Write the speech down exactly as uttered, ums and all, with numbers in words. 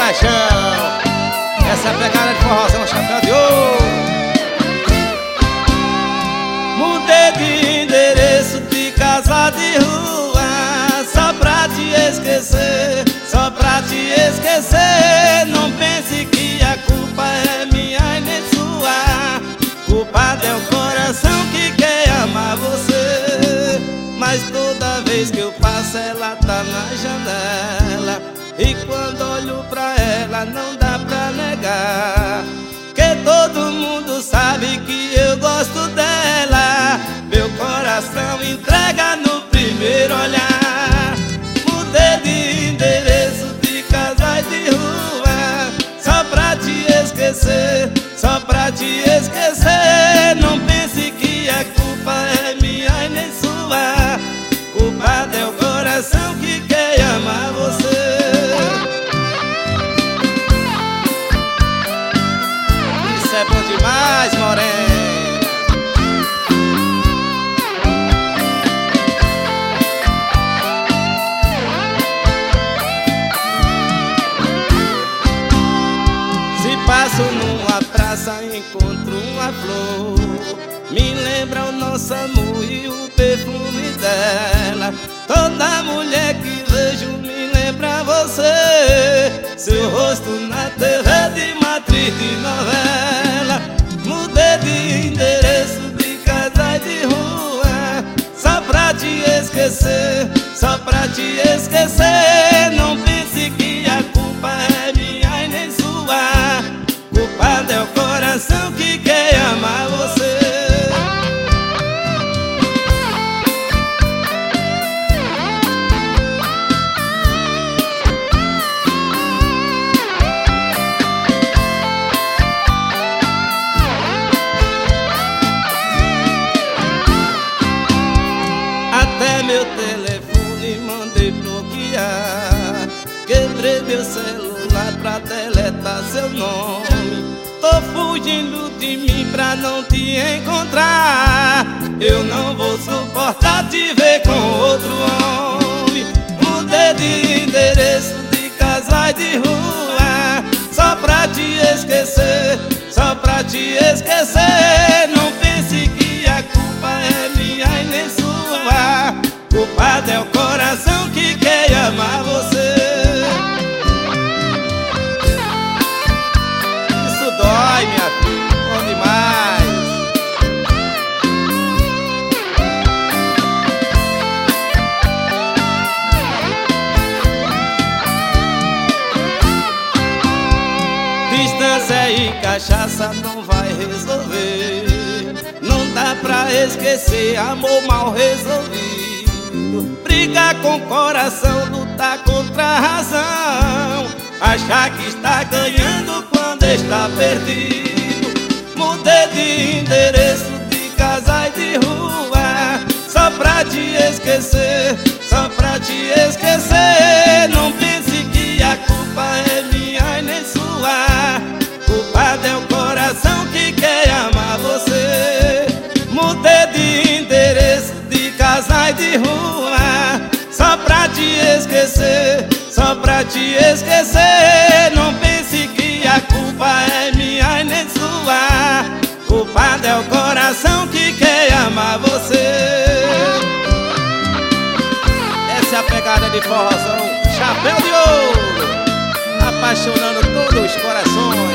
paixão. Essa é a pegada de forrozão, chapéu de ouro. Mudei de endereço, de casa, de rua, só pra te esquecer, só pra te esquecer. Não pense que a culpa é minha e nem sua. Culpado é o coração que quer amar você. Mas toda vez que eu passo ela tá na janela, e quando olho pra ela não dá pra negar, que todo mundo sabe que eu gosto dela. Meu coração entrega no primeiro olhar. Mudei de endereço, de casa e de rua, só pra te esquecer, só pra te esquecer. Não pense que a culpa é minha e nem sua. Culpado é o coração que quer amar você. Isso é bom demais, morena. Se passo numa praça, encontro uma flor, me lembra o nosso amor e o perfume dela. Toda mulher que vejo me lembra você, seu rosto na T V de matriz de novela. Mudei de endereço, de casa e de rua, só pra te esquecer, só pra te esquecer. Não pense que a culpa é minha e nem sua. Culpado é o coração que quer amar você. Até meu telefone mandei bloquear, quebrei meu celular pra deletar seu nome. Tô fugindo de mim pra não te encontrar. Eu não vou suportar te ver com outro homem. Mudei de endereço, de casa e de rua, só pra te esquecer, só pra te esquecer. Não pense que a culpa é minha e nem sua. Culpado é o coração que quer amar você. Isso dói, minha filha, bom demais. Distância e cachaça não vai resolver. Não dá pra esquecer amor mal resolvido. Brigar com o coração, lutar contra a razão, achar que está ganhando quando está perdido. Mudei de endereço, de casa e de rua, só pra te esquecer, só pra te esquecer. Não pense que a culpa é minha e nem sua. Culpado é o coração que quer amar você. Mudei de endereço, de casa e de rua, só pra te esquecer, só pra te esquecer. Não pense que a culpa é minha e nem sua. Culpado é o coração que quer amar você. Essa é a pegada de forrozão, chapéu de ouro, apaixonando todos os corações.